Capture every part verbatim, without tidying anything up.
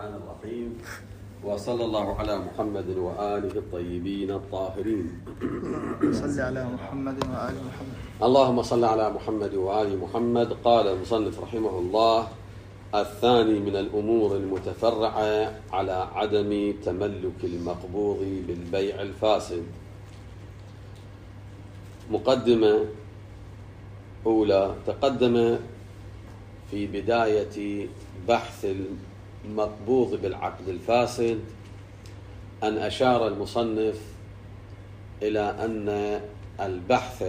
الرحمن الرحيم، وصلى الله على محمد وآله الطيبين الطاهرين. صل على محمد وآل محمد. اللهم صل على محمد وآل محمد. قال المصنف رحمه الله: الثاني من الأمور المتفرعة على عدم تملك المقبوض بالبيع الفاسد. مقدمة أولى. تقدم في بداية بحث المقبوض بالعقد الفاسد أن أشار المصنف إلى أن البحث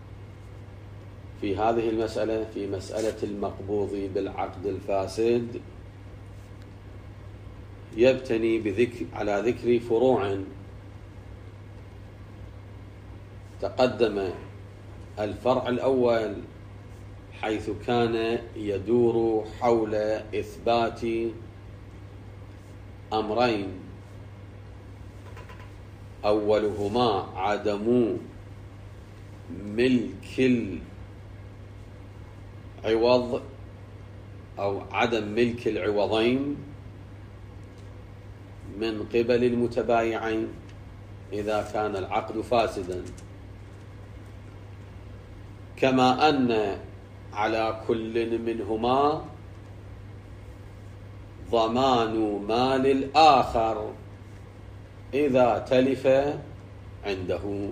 في هذه المسألة، في مسألة المقبوض بالعقد الفاسد، يبتني بذكر على ذكر فروع. تقدم الفرع الأول حيث كان يدور حول إثبات أمرين: أولهما عدم ملك العوض أو عدم ملك العوضين من قبل المتبايعين إذا كان العقد فاسدا، كما أن على كل منهما ضمان مال الآخر إذا تلف عنده.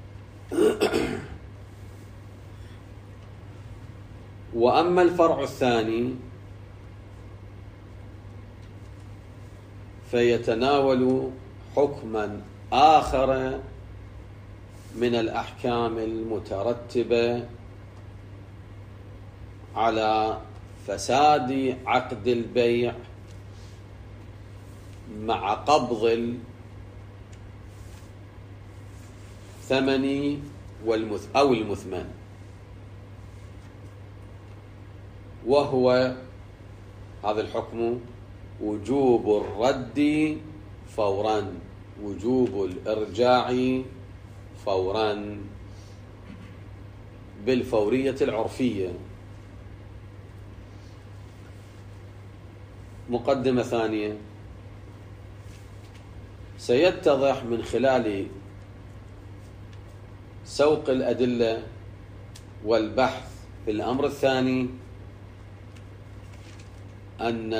وأما الفرع الثاني فيتناول حكما آخر من الأحكام المترتبة على فساد عقد البيع مع قبض الثمن والمث أو المثمن، وهو هذا الحكم وجوب الرد فورا، وجوب الإرجاع فورا بالفورية العرفية. مقدمة ثانية. سيتضح من خلال سوق الأدلة والبحث في الأمر الثاني أن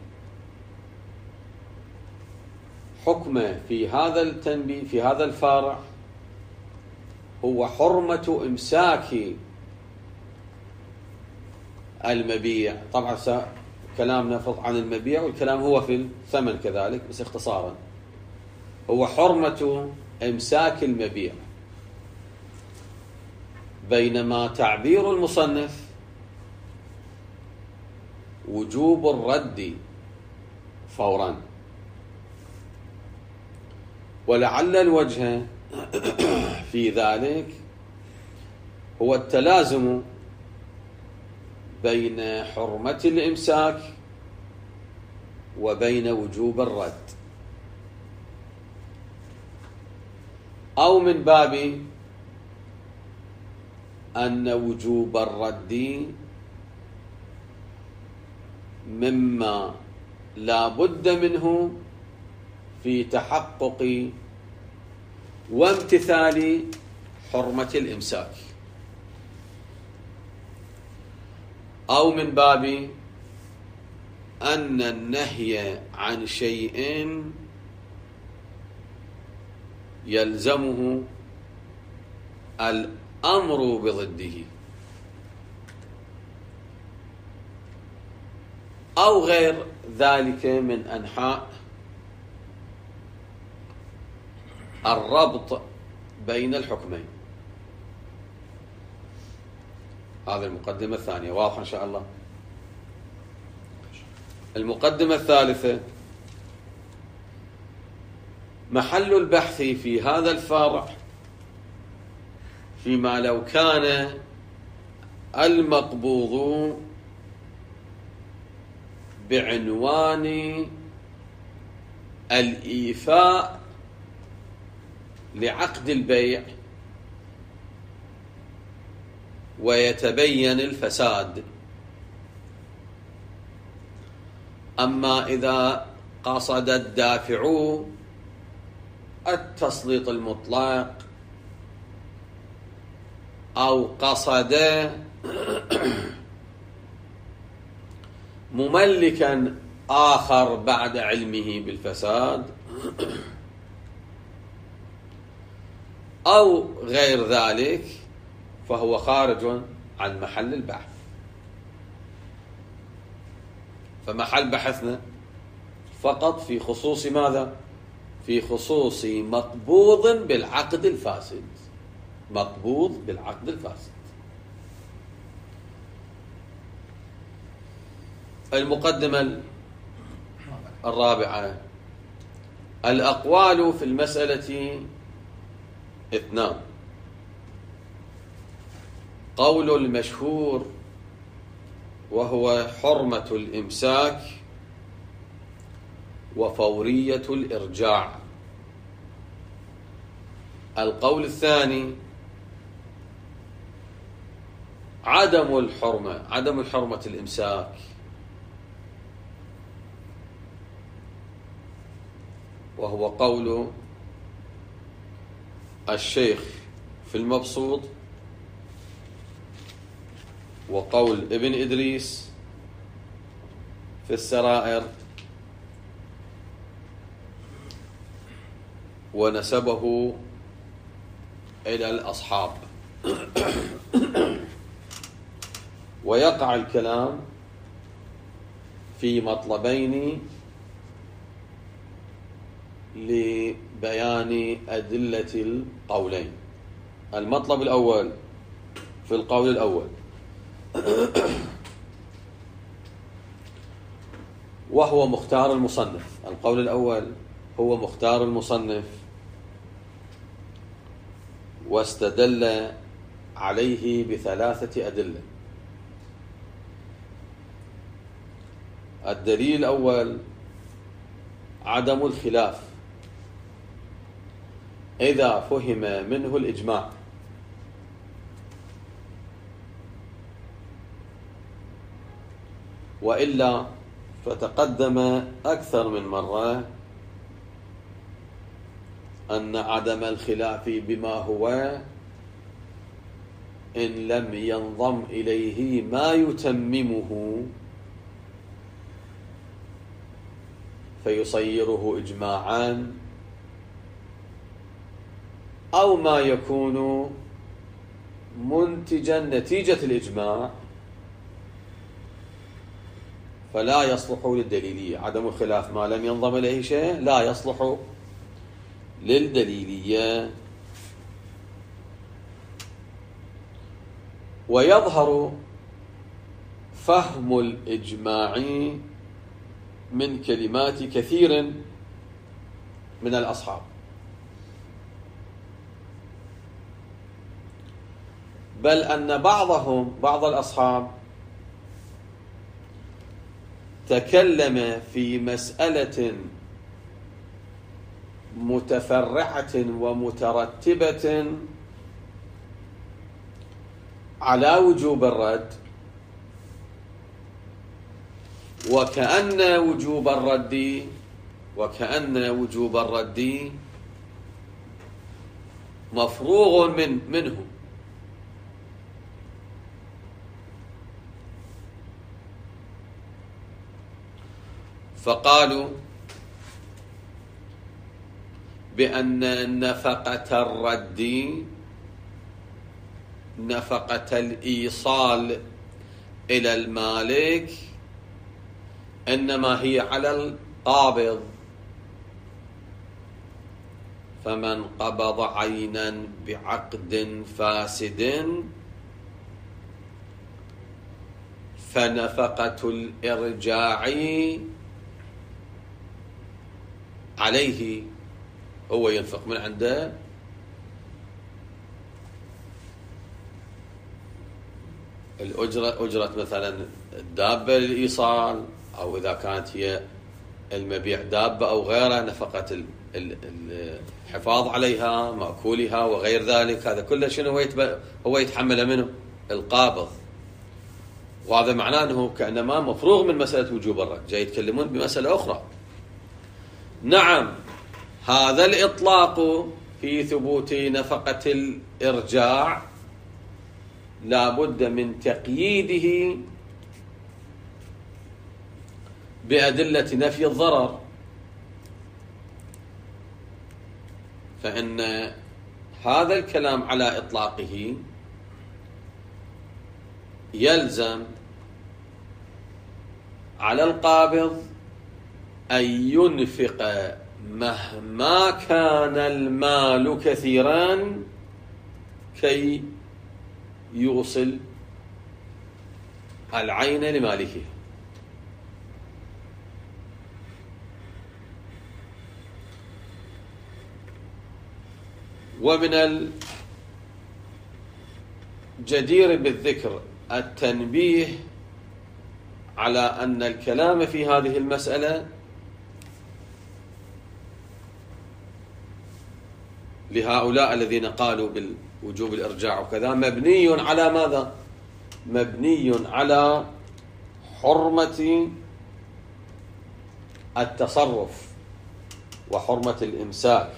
الحكم في هذا التنبيه في هذا الفارع هو حرمة إمساك المبيع. طبعا كلامنا فقط عن المبيع، والكلام هو في الثمن كذلك، بس اختصارا هو حرمة إمساك المبيع، بينما تعبير المصنف وجوب الرد فورا. ولعل الوجه في ذلك هو التلازم بين حرمة الإمساك وبين وجوب الرد، أو من باب أن وجوب الرد مما لا بد منه في تحقق وامتثال حرمة الإمساك، أو من باب أن النهي عن شيء يلزمه الأمر بضده، أو غير ذلك من أنحاء الربط بين الحكمين. هذه المقدمة الثانية، واضحة إن شاء الله. المقدمة الثالثة. محل البحث في هذا الفرع فيما لو كان المقبوض بعنوان الإيفاء لعقد البيع ويتبين الفساد. أما إذا قصد الدافع التسليط المطلق أو قصد مملكا آخر بعد علمه بالفساد أو غير ذلك، فهو خارج عن محل البحث. فمحل بحثنا فقط في خصوص ماذا؟ في خصوص مقبوض بالعقد الفاسد، مقبوض بالعقد الفاسد. المقدمة الرابعة: الأقوال في المسألة اثنان: قول المشهور وهو حرمة الإمساك وفورية الإرجاع. القول الثاني عدم الحرمة، عدم الحرمة الإمساك، وهو قول الشيخ في المبسوط وقول ابن إدريس في السرائر، ونسبه إلى الأصحاب. ويقع الكلام في مطلبين لبيان أدلة القولين. المطلب الأول في القول الأول وهو مختار المصنف. القول الأول هو مختار المصنف، واستدل عليه بثلاثة أدلة. الدليل الأول عدم الخلاف إذا فهم منه الإجماع، وإلا فتقدم أكثر من مرة أن عدم الخلاف بما هو إن لم ينضم إليه ما يتممه فيصيره إجماعا، أو ما يكون منتجا نتيجة الإجماع فلا يصلح للدليلية. عدم الخلاف ما لم ينضم إليه شيء لا يصلح للدليلية. ويظهر فهم الإجماع من كلمات كثير من الأصحاب، بل أن بعضهم بعض الأصحاب تكلم في مسألة متفرعة ومترتبة على وجوب الرد، وكأن وجوب الرد وكأن وجوب الرد مفروغ من منه، فقالوا بأن نفقة الرد نفقة الإيصال إلى المالك إنما هي على القابض، فمن قبض عينا بعقد فاسد فنفقة الإرجاع عليه، هو ينفق من عنده الأجرة، أجرة مثلا الدابة للإيصال، أو إذا كانت هي المبيع دابة أو غيرها نفقة الحفاظ عليها، مأكولها وغير ذلك. هذا كله شنو هو هو يتحمل منه القابض، وهذا معناه أنه كأنما مفروغ من مسألة وجوب الرد. جاي يتكلمون بمسألة أخرى نعم، هذا الإطلاق في ثبوت نفقة الإرجاع لا بد من تقييده بأدلة نفي الضرر، فإن هذا الكلام على إطلاقه يلزم على القابض أن ينفق مهما كان المال كثيرا كي يوصل العين لمالكه. ومن الجدير بالذكر التنبيه على أن الكلام في هذه المسألة لهؤلاء الذين قالوا بالوجوب الإرجاع وكذا مبني على ماذا؟ مبني على حرمة التصرف وحرمة الإمساك،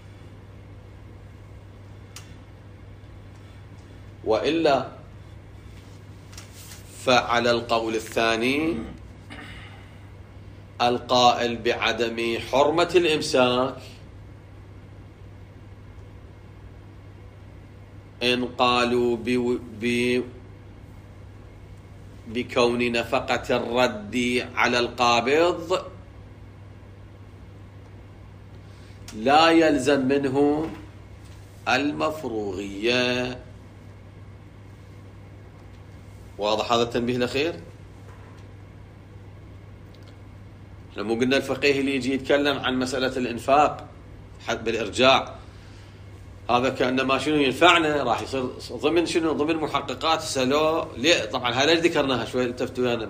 وإلا فعلى القول الثاني القائل بعدم حرمة الإمساك إن قالوا ب بكون نفقة الرد على القابض لا يلزم منه المفروغية. واضح هذا التنبيه الأخير؟ احنا مو قلنا الفقيه اللي يجي يتكلم عن مسألة الإنفاق حد بالإرجاع هذا كأنما شنو ينفعنا راح يصير ضمن شنو ضمن محققات سلو ليه؟ طبعا هذا اللي ذكرناها شوي التفتوا ويانا.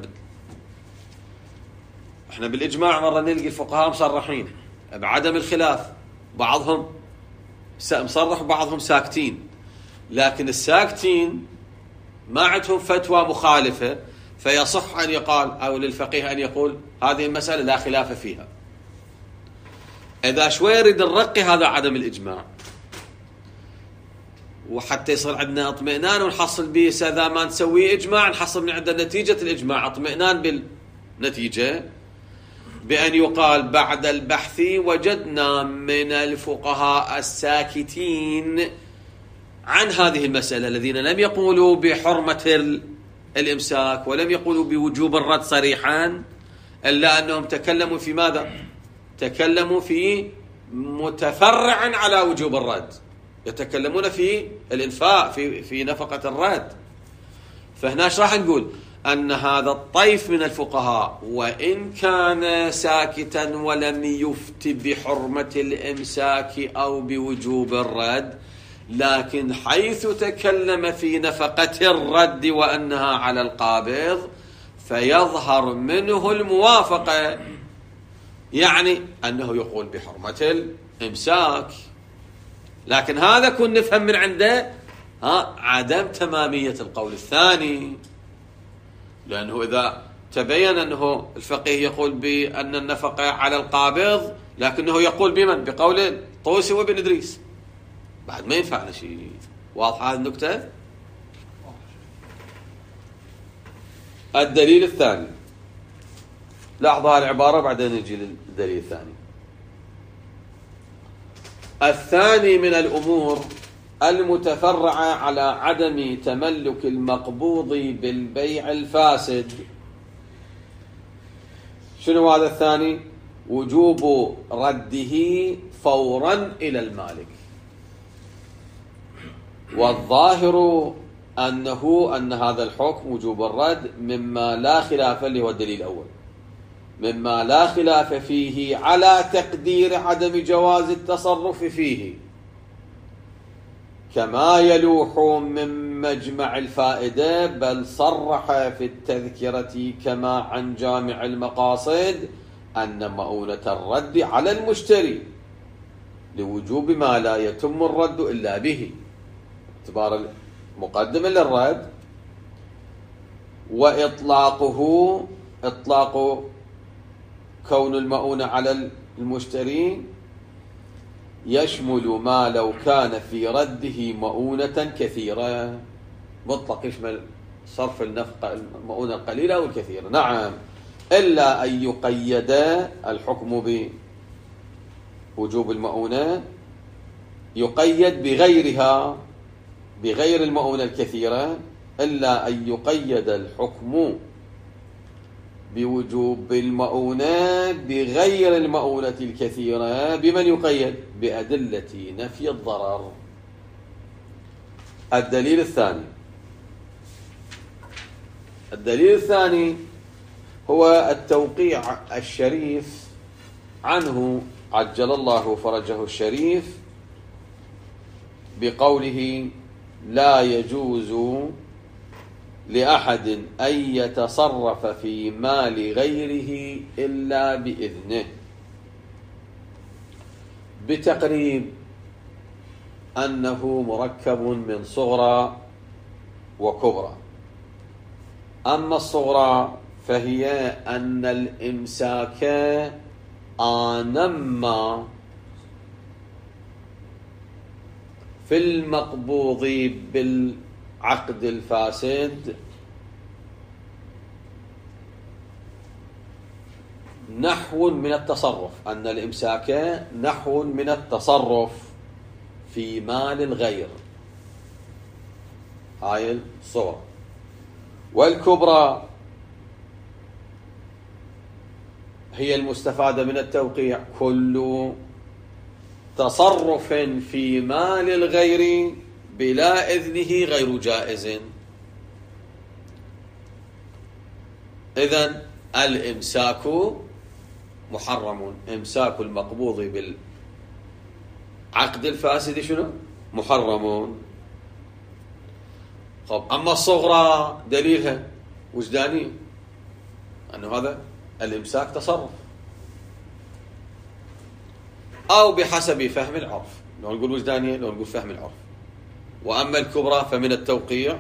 احنا بالإجماع مرة نلقي الفقهاء مصرحين بعدم الخلاف، بعضهم مصرح وبعضهم ساكتين، لكن الساكتين ما عندهم فتوى مخالفة فيصح أن يقال أو للفقيه أن يقول هذه المسألة لا خلاف فيها. إذا شوي يريد نرقي هذا عدم الإجماع وحتى يصير عندنا اطمئنان ونحصل به، إذا ما نسوي إجماع نحصل من عندنا نتيجة الإجماع اطمئنان بالنتيجة، بأن يقال بعد البحث وجدنا من الفقهاء الساكتين عن هذه المسألة الذين لم يقولوا بحرمة الإمساك ولم يقولوا بوجوب الرد صريحا، إلا أنهم تكلموا في ماذا؟ تكلموا في متفرعا على وجوب الرد، يتكلمون في الإنفاق في في نفقة الرد. فهنا ايش راح نقول؟ أن هذا الطيف من الفقهاء وإن كان ساكتا ولم يفت بحرمة الإمساك أو بوجوب الرد، لكن حيث تكلم في نفقة الرد وأنها على القابض فيظهر منه الموافقة، يعني أنه يقول بحرمة الإمساك. لكن هذا كن نفهم من عنده ها عدم تمامية القول الثاني، لأنه إذا تبين أنه الفقيه يقول بأن النفقة على القابض لكنه يقول بمن؟ بقول طوسي وابن إدريس، بعد ما ينفعنا شيء. واضح هذه النكتة؟ الدليل الثاني، لاحظوا العبارة بعدين نجي للدليل الثاني. الثاني من الأمور المتفرعة على عدم تملك المقبوض بالبيع الفاسد. شنو هذا الثاني؟ وجوب رده فورا إلى المالك. والظاهر أنه أن هذا الحكم وجوب الرد مما لا خلاف، اللي هو الدليل الأول، مما لا خلاف فيه على تقدير عدم جواز التصرف فيه، كما يلوح من مجمع الفائدة، بل صرح في التذكرة كما عن جامع المقاصد أن مؤونة الرد على المشتري لوجوب ما لا يتم الرد إلا به، اعتبار مقدم للرد، وإطلاقه إطلاق كون المؤونة على المشتري يشمل ما لو كان في رده مؤونة كثيرة. مطلق يشمل صرف النفقة المؤونة القليلة أو الكثيرة. نعم، إلا أن يقيد الحكم بوجوب المؤونة، يقيد بغيرها، بغير المؤونة الكثيرة، إلا أن يقيد الحكم بوجوب المؤونة بغير المؤونة الكثيرة. بمن يقيد؟ بأدلة نفي الضرر. الدليل الثاني الدليل الثاني هو التوقيع الشريف عنه عجل الله فرجه الشريف بقوله: لا يجوز لأحد أن يتصرف في مال غيره إلا بإذنه، بتقريب أنه مركب من صغرى وكبرى. أما الصغرى فهي أن الإمساك آنما في المقبوض بالعقد الفاسد نحو من التصرف، أن الإمساك نحو من التصرف في مال الغير، هاي الصورة. والكبرى هي المستفادة من التوقيع: كل تصرف في مال الغير بلا إذنه غير جائز. إذن الإمساك محرم، إمساك المقبوض بالعقد الفاسد شنو؟ محرم. طب أما الصغرى دليلها وجداني، أنه هذا الإمساك تصرف أو بحسب فهم العرف، لو نقول وجدانية لو نقول فهم العرف. وأما الكبرى فمن التوقيع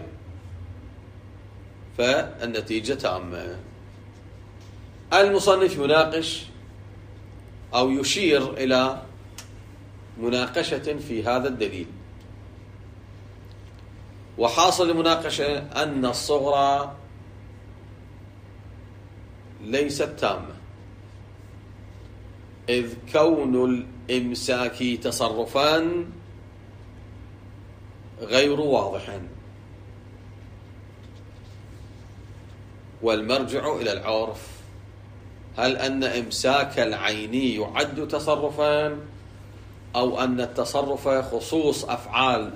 فالنتيجة تامة. المصنف يناقش أو يشير إلى مناقشة في هذا الدليل، وحاصل المناقشة أن الصغرى ليست تامة، إذ كون الإمساك تصرفان غير واضح، والمرجع إلى العرف. هل أن إمساك العيني يعد تصرفان، أو أن التصرف خصوص أفعال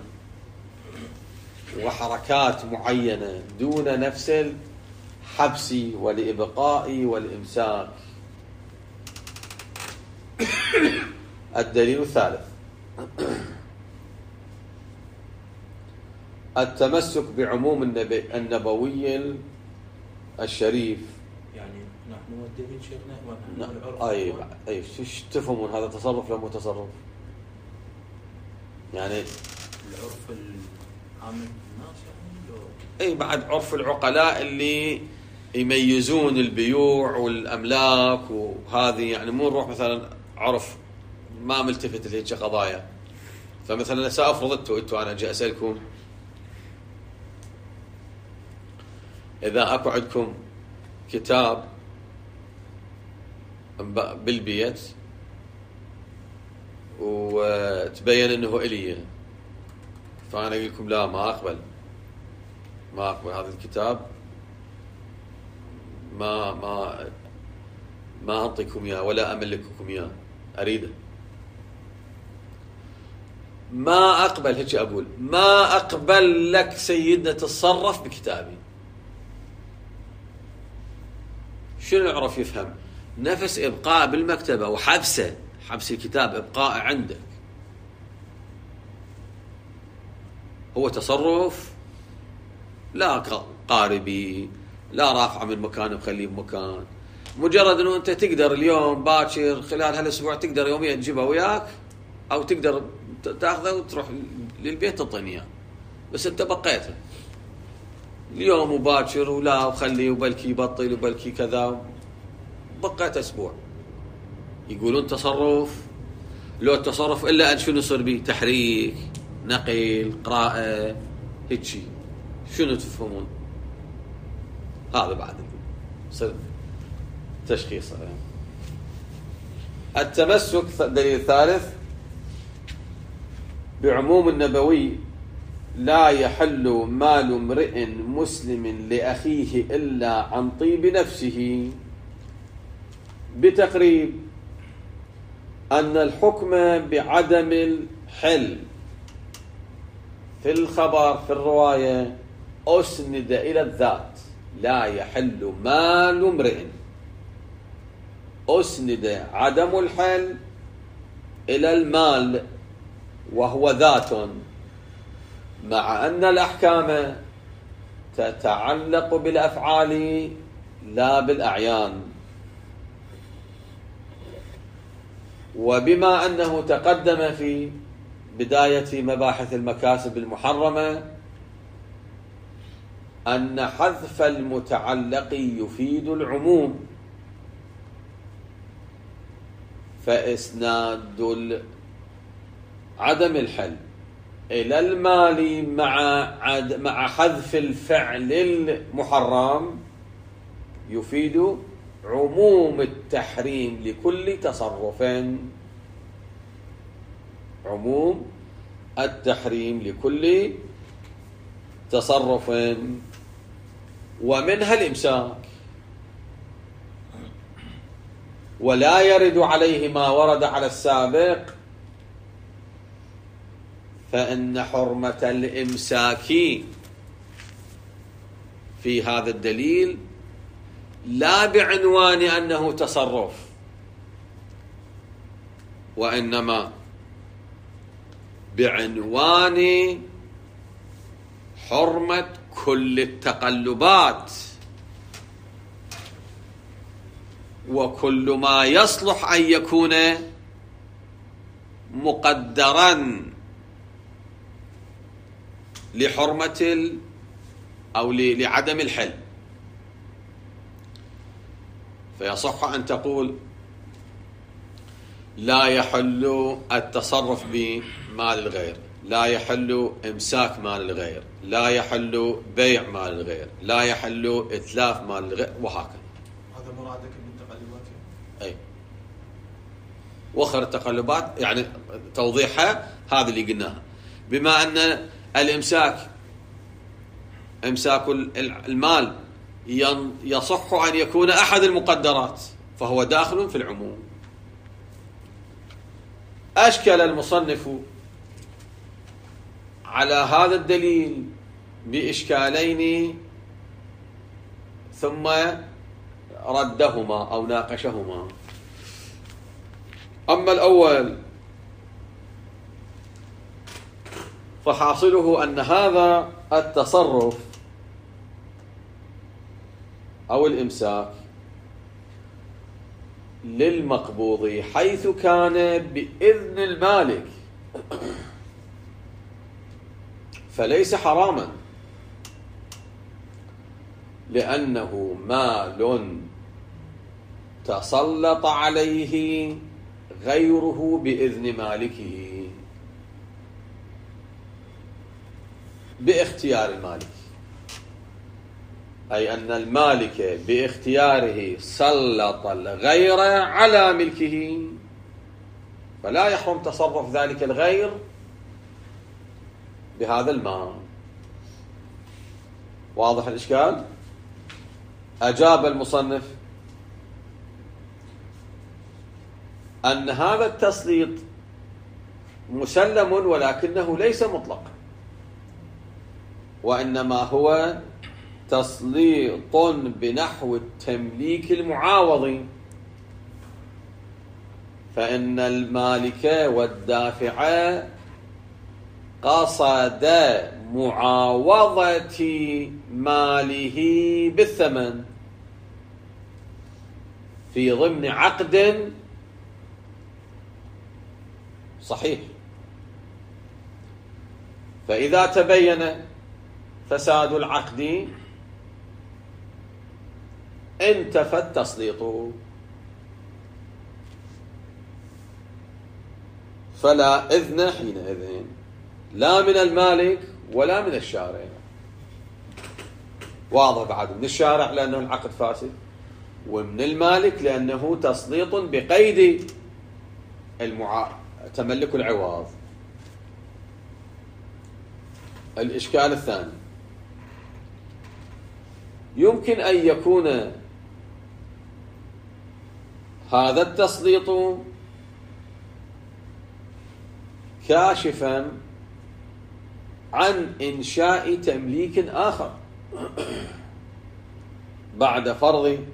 وحركات معينة دون نفس الحبس والإبقاء والإمساك؟ الدليل الثالث التمسك بعموم النبي النبوي الشريف. يعني نحن مودين شيخنا العرف. أي أي شو تفهمون هذا تصرف لو مو تصرف؟ يعني العرف العام الناس يعني. أي بعد عرف العقلاء اللي يميزون البيوع والأملاك وهذه، يعني مو نروح مثلا عرف ما ملتفت لهيك قضايا. فمثلا سأفرض انتوا انتوا انا اجي اسالكم، اذا اكو عندكم كتاب بالبيت وتبين انه الي، فانا اقول لكم لا ما اقبل ما اقبل هذا الكتاب، ما ما ما اعطيكم اياه ولا املككم اياه، اريده. ما أقبل، هيك أقول ما أقبل لك سيدنا تتصرف بكتابي. شنو يعرف يفهم؟ نفس إبقاء بالمكتبة وحبسه، حبس الكتاب إبقاء عندك، هو تصرف لا قاربي، لا رافع من مكان بخليه بمكان. مجرد أنه أنت تقدر اليوم باكر خلال هالأسبوع تقدر يوميا تجيبها وياك، أو تقدر تاخذه وتروح للبيت تطيني اياه، بس انت بقيته اليوم وباكر ولا وخليه وبلكي يبطل وبلكي كذا، بقيت اسبوع يقولون تصرف، لو التصرف إلا أن شنو يصير به؟ تحريك، نقل، قراءة، هيك شيء. شنو تفهمون؟ هذا بعد يصير تشخيص. التمسك دليل ثالث بعموم النبوي: لا يحل مال امرئ مسلم لأخيه إلا عن طيب نفسه، بتقريب أن الحكم بعدم الحل في الخبر في الرواية أسند إلى الذات. لا يحل مال امرئ، أسند عدم الحل إلى المال وهو ذات، مع أن الأحكام تتعلق بالأفعال لا بالأعيان. وبما أنه تقدم في بداية مباحث المكاسب المحرمة أن حذف المتعلق يفيد العموم، فإسناد عدم الحل إلى المال مع عد مع حذف الفعل المحرم يفيد عموم التحريم لكل تصرف. عموم التحريم لكل تصرف، ومنها الإمساك. ولا يرد عليه ما ورد على السابق، فإن حرمة الإمساك في هذا الدليل لا بعنوان أنه تصرف، وإنما بعنوان حرمة كل التقلبات وكل ما يصلح أن يكون مقدرا لحرمة ال أو لعدم الحل. فيصح أن تقول لا يحل التصرف بمال الغير، لا يحل إمساك مال الغير، لا يحل بيع مال الغير، لا يحل إتلاف مال الغير، وهكذا. هذا مرادك بالتقلبات؟ أي وخر التقلبات يعني توضيحها هذا اللي قلناها. بما أن الإمساك إمساك المال يصح أن يكون أحد المقدرات، فهو داخل في العموم. أشكل المصنف على هذا الدليل بإشكالين ثم ردهما أو ناقشهما. أما الأول فحاصله أن هذا التصرف أو الإمساك للمقبوض حيث كان بإذن المالك، فليس حراما، لأنه مال تسلط عليه غيره بإذن مالكه باختيار المالك، أي أن المالك باختياره سلط الغير على ملكه، فلا يحرم تصرف ذلك الغير بهذا المال. واضح الإشكال؟ أجاب المصنف أن هذا التسليط مسلم ولكنه ليس مطلق، وإنما هو تسليط بنحو التمليك المعاوض، فإن المالك والدافع قصد معاوضة ماله بالثمن في ضمن عقد صحيح، فإذا تبين فساد العقد انتفى التسليط. فلا إذن حينئذ لا من المالك ولا من الشارع. واضح بعد؟ من الشارع لأنه العقد فاسد، ومن المالك لأنه تسليط بقيد المع... تملك العوض. الإشكال الثاني، يمكن أن يكون هذا التسليط كاشفا عن إنشاء تمليك آخر بعد فرض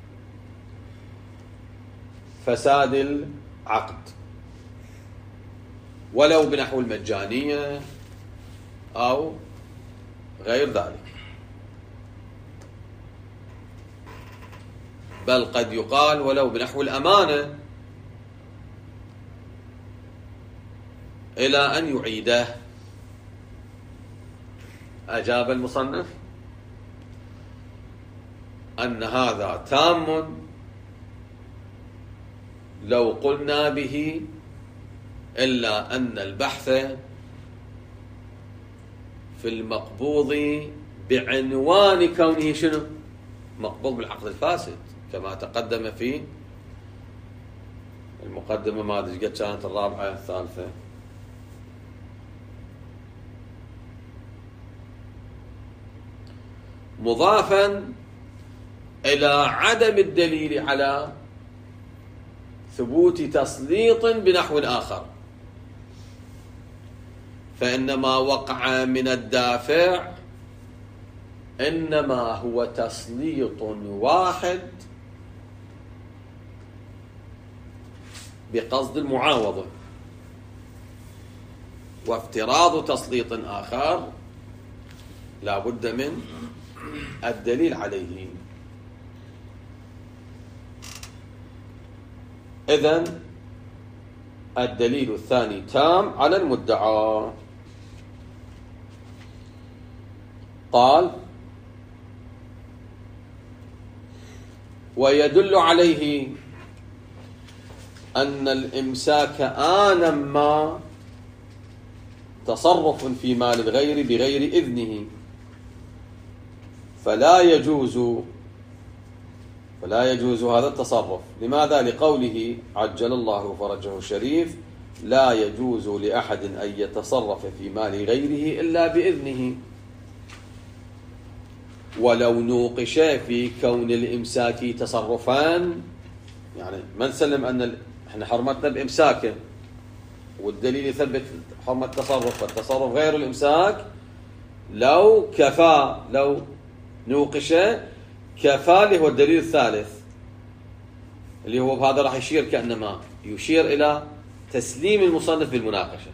فساد العقد، ولو بنحو المجانية أو غير ذلك. بل قد يقال ولو بنحو الأمانة إلى أن يعيده. أجاب المصنف أن هذا تام لو قلنا به، إلا أن البحث في المقبوض بعنوان كونه شنو؟ مقبوض بالعقد الفاسد، كما تقدم في المقدمة. ما أدري قد كانت الرابعة الثالثة. مضافا إلى عدم الدليل على ثبوت تسليط بنحو آخر، فإنما وقع من الدافع إنما هو تسليط واحد بقصد المعاوضة، وافتراض تسليط آخر لا بد من الدليل عليه. إذن الدليل الثاني تام على المدعى. قال: ويدل عليه أن الإمساك آنا ما تصرف في مال الغير بغير إذنه، فلا يجوز فلا يجوز هذا التصرف. لماذا؟ لقوله عجل الله فرجه الشريف: لا يجوز لأحد أن يتصرف في مال غيره إلا بإذنه. ولو نوقش في كون الإمساك تصرفان، يعني ما نسلم أن ال... احنا حرمتنا بإمساكه، والدليل يثبت حرمة التصرف، فالتصرف غير الإمساك لو كفى، لو نوقش كفى، اللي هو الدليل الثالث اللي هو بهذا راح يشير كأنما يشير إلى تسليم المصنف بالمناقشة.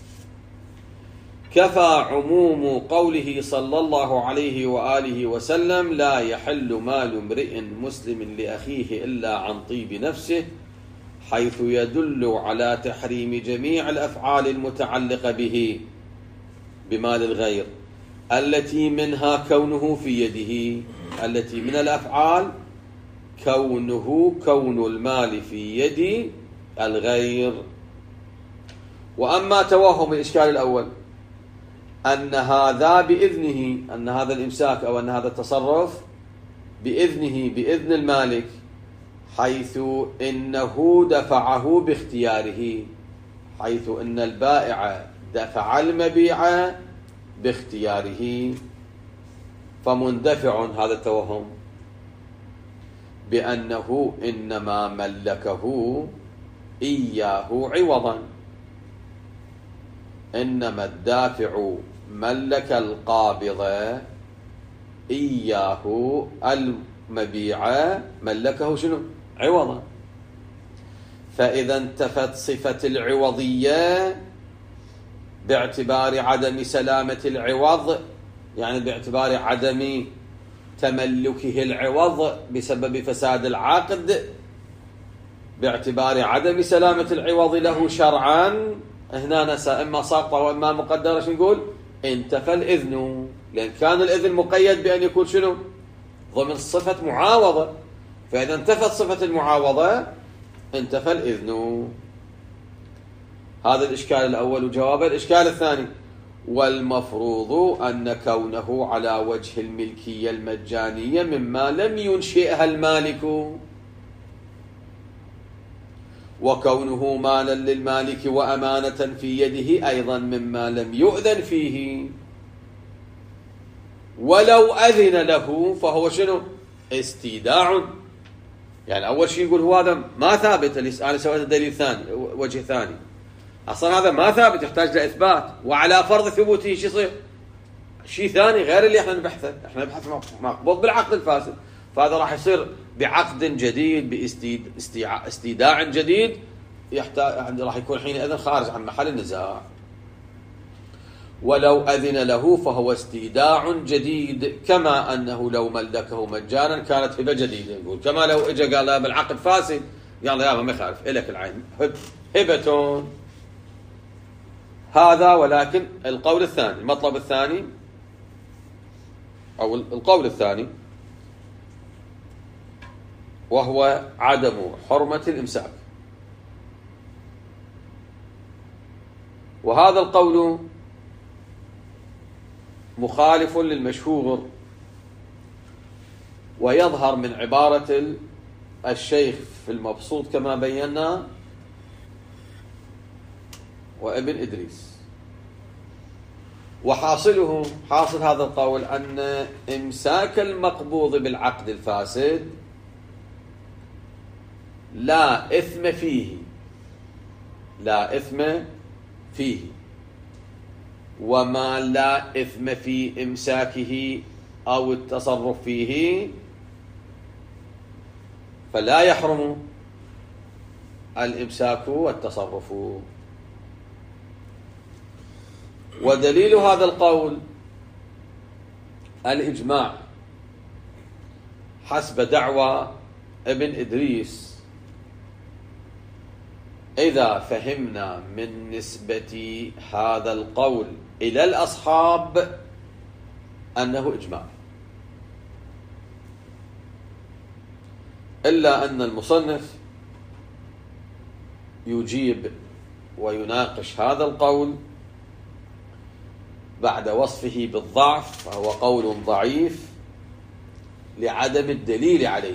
كفى عموم قوله صلى الله عليه وآله وسلم: لا يحل مال امرئ مسلم لأخيه إلا عن طيب نفسه، حيث يدل على تحريم جميع الأفعال المتعلقة به بمال الغير، التي منها كونه في يده، التي من الأفعال كونه كون المال في يد الغير. وأما توهم الإشكال الأول أن هذا بإذنه، أن هذا الإمساك أو أن هذا التصرف بإذنه، بإذن المالك، حيث إنه دفعه باختياره، حيث إن البائع دفع المبيع باختياره، فمندفع هذا التوهم بأنه إنما ملكه إياه عوضا، إنما الدافع ملك القابض إياه، المبيع ملكه شنو؟ عوضا. فإذا انتفت صفة العوضية باعتبار عدم سلامة العوض، يعني باعتبار عدم تملكه العوض بسبب فساد العقد، باعتبار عدم سلامة العوض له شرعا، هنا نسى إما ساقطة وإما مقدرة. شو نقول؟ انتفى الإذن، لأن كان الإذن مقيد بأن يكون شنو؟ ضمن صفة معاوضة، فإذا انتفت صفة المعاوضة انتفى الإذن. هذا الإشكال الأول وجوابه. الإشكال الثاني: والمفروض أن كونه على وجه الملكية المجانية مما لم ينشئها المالك، وكونه مالا للمالك وأمانة في يده أيضا مما لم يؤذن فيه، ولو أذن له فهو شنو؟ استيداع. يعني أول شيء يقول هو هذا ما ثابت، أنا سويت دليل ثاني وجه ثاني، أصلا هذا ما ثابت يحتاج لإثبات، وعلى فرض ثبوته شو يصير؟ شيء ثاني غير اللي احنا نبحثه، احنا نبحث مقبوض بالعقد الفاسد، فهذا راح يصير بعقد جديد باستيداع جديد يحتاج، راح يكون حينئذ خارج عن محل النزاع. ولو أذن له فهو استيداع جديد، كما أنه لو ملكه مجانا كانت هبة جديدة. يقول كما لو اجى قال لا بالعقد فاسد، قال يا ما يخالف إلك العين هبة. هذا ولكن القول الثاني، المطلب الثاني أو القول الثاني وهو عدم حرمة الإمساك. وهذا القول مخالف للمشهور، ويظهر من عبارة الشيخ في المبسوط كما بينا وابن إدريس. وحاصله حاصل هذا القول أن إمساك المقبوض بالعقد الفاسد لا إثم فيه، لا إثم فيه، وما لا إثم في إمساكه أو التصرف فيه فلا يحرم الإمساك والتصرف. ودليل هذا القول الإجماع حسب دعوى ابن إدريس، إذا فهمنا من نسبة هذا القول إلى الأصحاب أنه إجماع، إلا أن المصنف يجيب ويناقش هذا القول بعد وصفه بالضعف، فهو قول ضعيف لعدم الدليل عليه،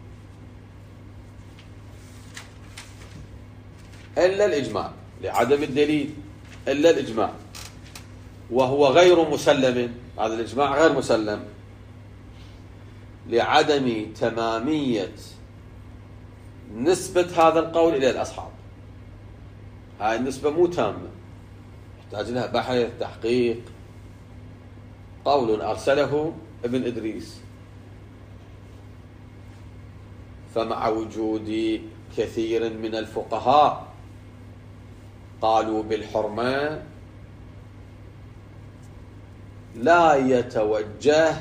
إلا الإجماع، لعدم الدليل إلا الإجماع، وهو غير مسلم، هذا الإجماع غير مسلم لعدم تمامية نسبة هذا القول إلى الأصحاب. هاي النسبة مو تامة، يحتاج لها بحث تحقيق. قول أرسله ابن إدريس، فمع وجود كثير من الفقهاء قالوا بالحرمة لا يتوجه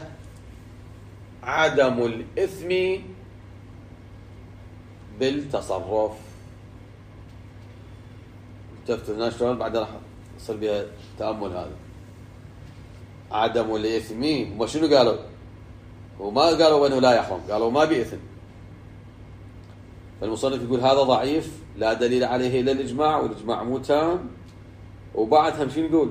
عدم الإثم بالتصرف. تفتنا شلون بعد راح يصير بها تأمل. هذا عدم الإثم، وما شنو قالوا؟ وما قالوا أنه لا يحرم، قالوا ما بإثم. فالمصنف يقول هذا ضعيف لا دليل عليه إلا الإجماع، والإجماع مو تام. وبعدهم شنو يقول؟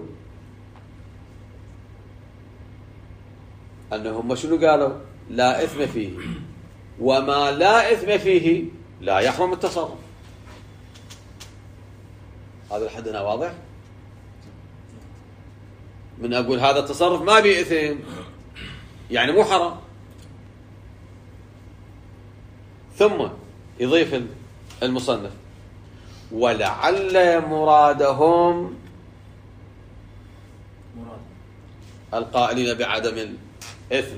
أنهم شنو قالوا؟ لا إثم فيه، وما لا إثم فيه لا يحرم التصرف. هذا لحدنا واضح؟ من أقول هذا التصرف ما بيه إثم يعني مو حرام. ثم يضيف المصنف ولعل مرادهم مراد القائلين بعدم الإثم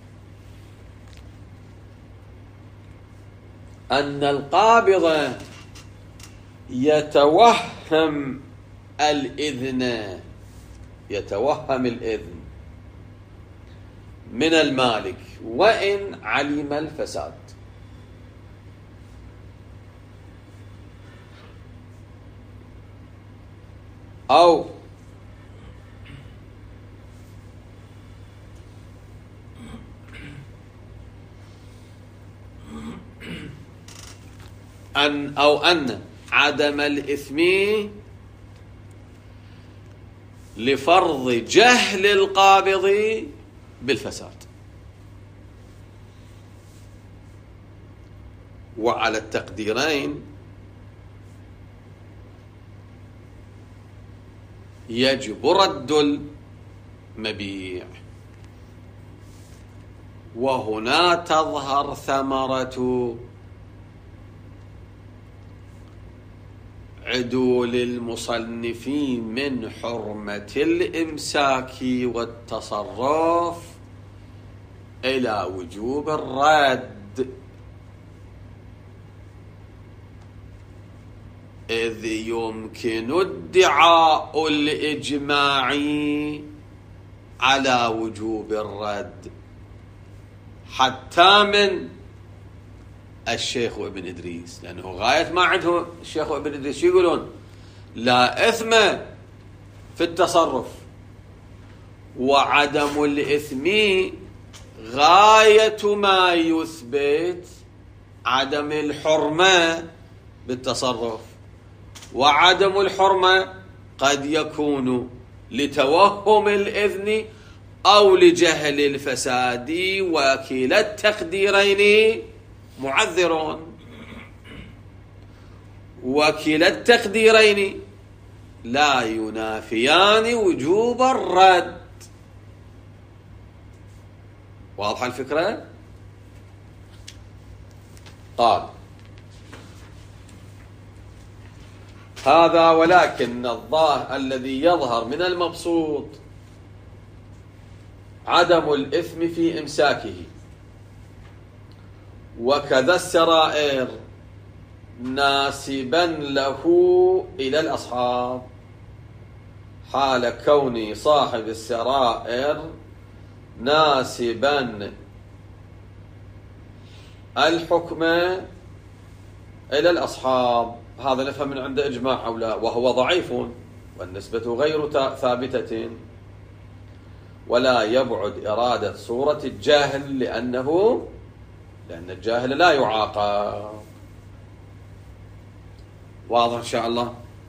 أن القابض يتوهم الإذن يتوهم الإذن من المالك وإن علم الفساد، أو أن أو أن عدم الإثم لفرض جهل القابض بالفساد. وعلى التقديرين يجب رد المبيع، وهنا تظهر ثمرة عدول المصنفين من حرمة الإمساك والتصرف إلى وجوب الرد، إذ يمكن ادعاء الإجماع على وجوب الرد حتى من الشيخ وابن إدريس، لأنه غاية ما عندهم الشيخ وابن إدريس يقولون لا إثم في التصرف، وعدم الإثم غاية ما يثبت عدم الحرمة بالتصرف، وعدم الحرمة قد يكون لتوهم الإذن أو لجهل الفساد، وكلا التقديرين معذرون، وكلا التقديرين لا ينافيان وجوب الرد. واضحة الفكرة؟ قال هذا ولكن الظاهر الذي يظهر من المبسوط عدم الإثم في إمساكه، وكذا السرائر ناسبا له إلى الأصحاب، حال كون صاحب السرائر ناسبا الحكم إلى الأصحاب. هذا نفهم من عنده إجماع أو لا، وهو ضعيف والنسبة غير ثابتة، ولا يبعد إرادة صورة الجاهل لأنه لأن الجاهل لا يعاقب. واضح إن شاء الله؟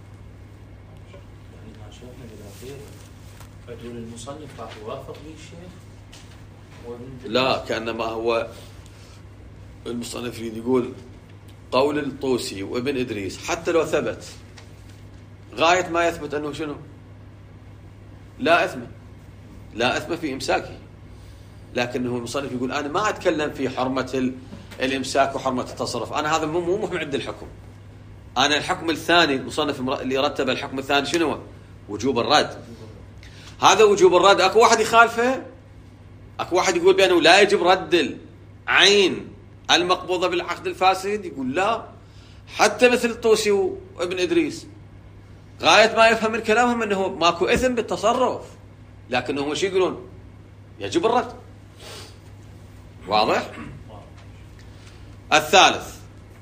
يعني ما شفنا بالأخير عدول المصنف راح يوافق به الشيخ لا، كأنما هو المصنف يقول قول الطوسي وابن إدريس حتى لو ثبت غاية ما يثبت أنه شنو؟ لا إثم، لا إثم في إمساكه، لكنه المصنف يقول أنا ما أتكلم في حرمة الإمساك وحرمة التصرف، أنا هذا مو مو مهم عند الحكم، أنا الحكم الثاني المصنف اللي رتب الحكم الثاني شنو؟ وجوب الرد. هذا وجوب الرد أكو واحد يخالفه، أكو واحد يقول بأنه لا يجب رد العين المقبوضة بالعقد الفاسد، يقول لا، حتى مثل الطوسي وابن إدريس غاية ما يفهم من كلامهم أنه ماكو إثم بالتصرف، لكنهم وش يقولون؟ يجب الرد. واضح؟ الثالث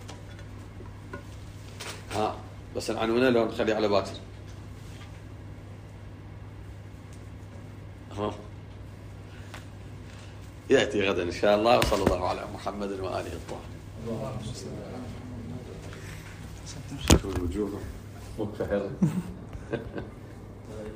ها بس العنوانه لو نخليه على باكر. ها يأتي غدا إن شاء الله، وصلى الله على محمد وآله الطاهرين. شو الوجوه مكفهرة